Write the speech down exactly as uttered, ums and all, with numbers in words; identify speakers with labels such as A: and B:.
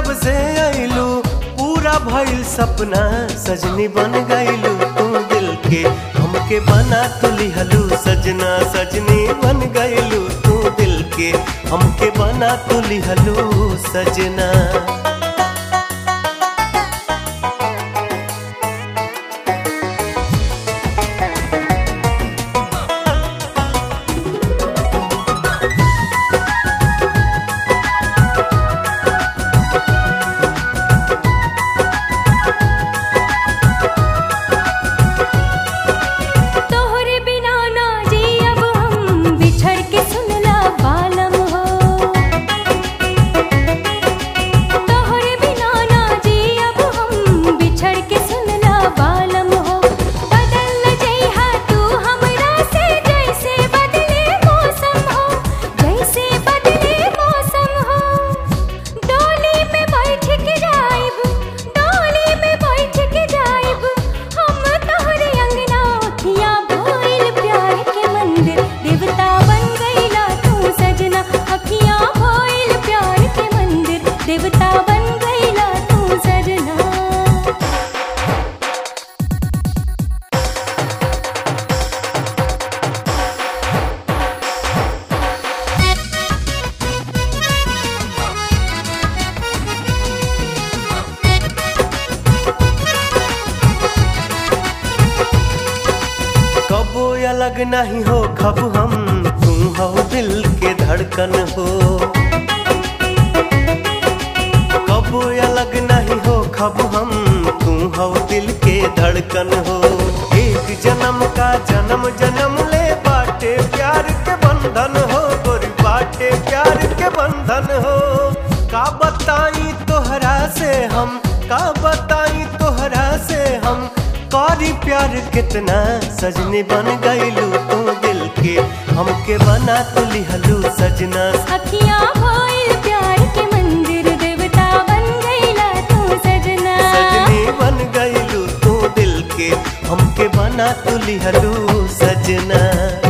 A: जब से आइलू पूरा भइल सपना सजनी बन गइलू तू दिल के हमके बना तू लिहलू सजना सजनी बन गइलू तू दिल के हमके बना तू लिहलू सजना।
B: देवता बन गईला तू सजना।
A: कबो अलग नहीं हो खब हम तू हो दिल के धड़कन हो। कबो अलग नहीं हो खब हम तू हो दिल के धड़कन हो। एक जन्म का जन्म जन्म ले बाटे प्यार के बंधन हो गोरी बाटे प्यार के बंधन हो। का बताई तोहरा से हम का बताई तोहरा से हम कारी प्यार कितना सजनी बन गइलू तू दिल के हमके बना तू लिहलू सजना।
B: अखियां भइल प्यार के मंदिर देवता बन गईला तू सजना।
A: सजनी बन गइलू तू दिल के हमके बना तू लिहलू सजना।